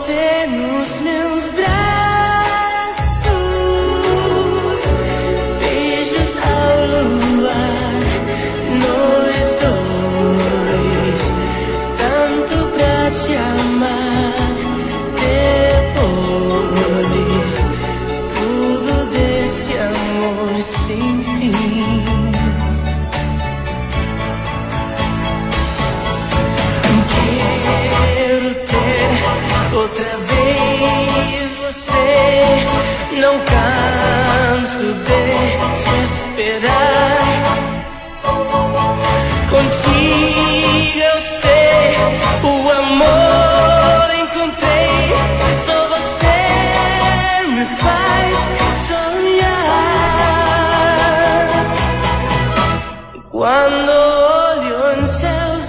você nos meus braços, beijos ao luar, nós dois, tanto pra te amar. Depois, tudo desse amor sem fim. Quero ter outra vez você, não canso de te esperar. Contigo eu sei, o amor encontrei, só você me faz sonhar. Quando olho em seus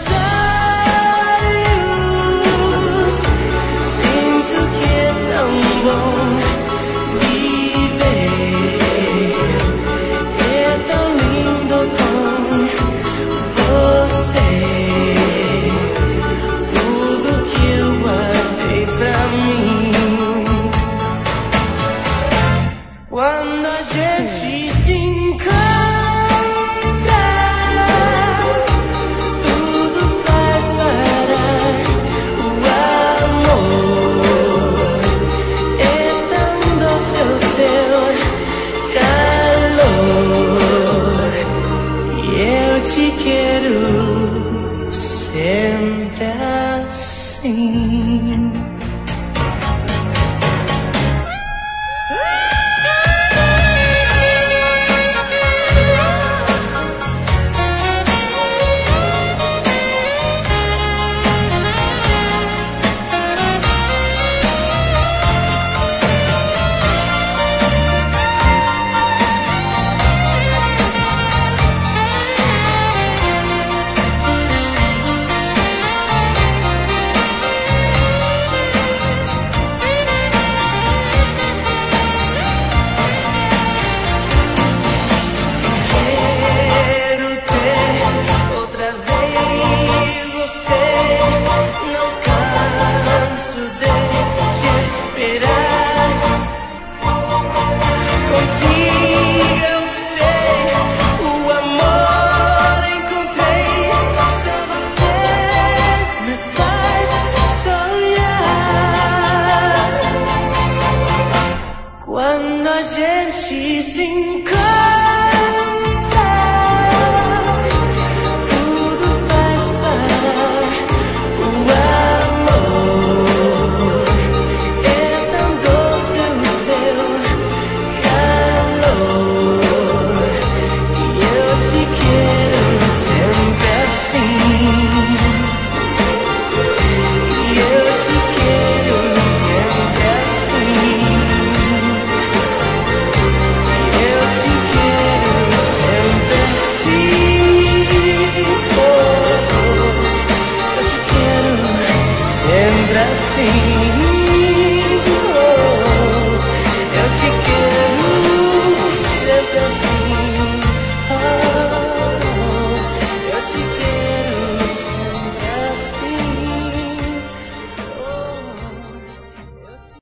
olhos, sinto que é tão bom viver. É tão lindo com você, tudo que eu guardei pra mim. Quando a gente se encontra, tudo faz parar. O amor é tão doce o teu calor, e eu te quero sempre assim. Quero ter outra vez você, não canso de te esperar. Contigo eu sei, o amor encontrei, só você me faz sonhar. Quando a gente se